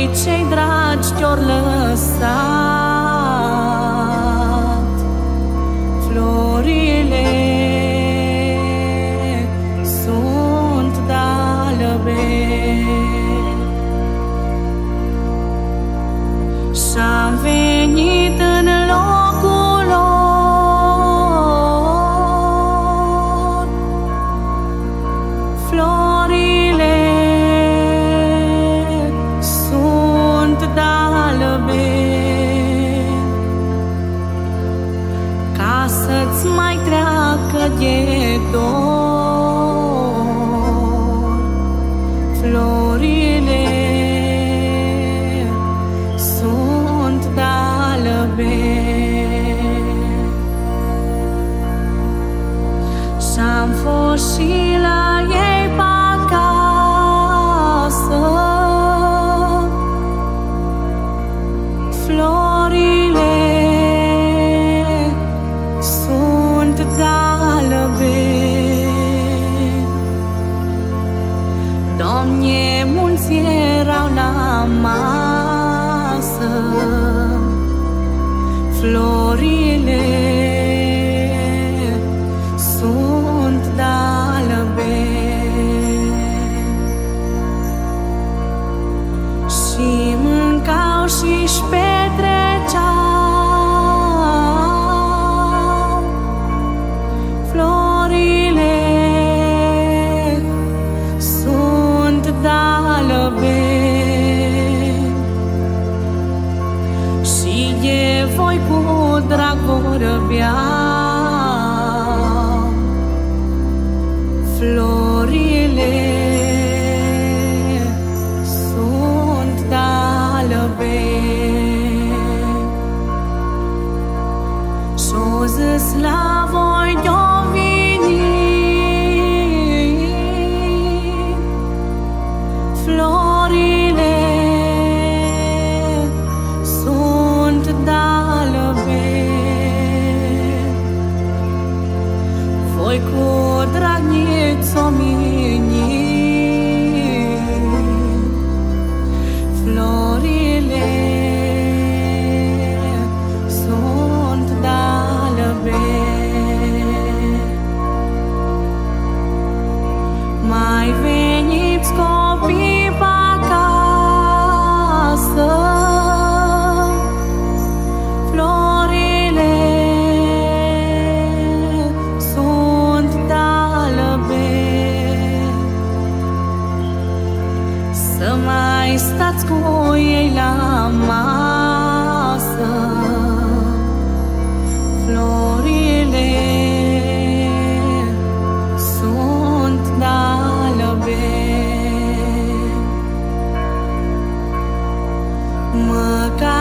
cei dragi te-or lăsat. Florile sunt dalbe și-am venit în locul lor. Florile sunt dalbe ca să-ți mai treacă de dor. Florile sunt dalbe și-am fost și la ei pe acasă. Florile sunt dalbe. Doamne, mulți erau la masă. Florile sunt dalbe și mâncau și-și petreceau. Florile sunt dalbe și de voi cu drag vorbeau. Florile sunt dalbe și-o zis la voi de-o venit. Florile sunt dalbe. Voi cu drag ne-ți omenit. Florile sunt dalbe. Mai veniți copii pe acasă. Florile sunt dalbe. Să mai stați cu ei la masă. Florile sunt dalbe. Măcar